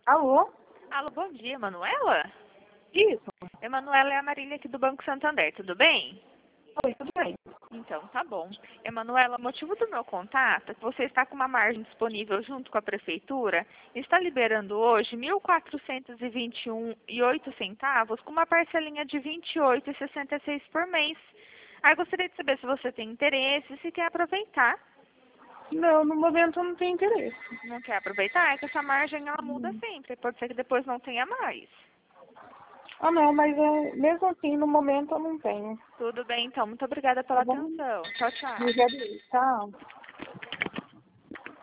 Alô? Alô, bom dia, Manuela? Isso. Emanuela é a Marília aqui do Banco Santander, tudo bem? Oi, tudo bem? Então, tá bom. Emanuela, o motivo do meu contato é que você está com uma margem disponível junto com a Prefeitura e está liberando hoje R$ 1.421,08 com uma parcelinha de R$ 28,66 por mês. Aí eu gostaria de saber se você tem interesse e se quer aproveitar. Não, no momento eu não tenho interesse. Não quer aproveitar? É que essa margem ela muda sempre. Pode ser que depois não tenha mais. Ah, não, mas mesmo assim, no momento eu não tenho. Tudo bem, então. Muito obrigada pela Tá bom? atenção. Tchau, tchau. Obrigada. Tchau.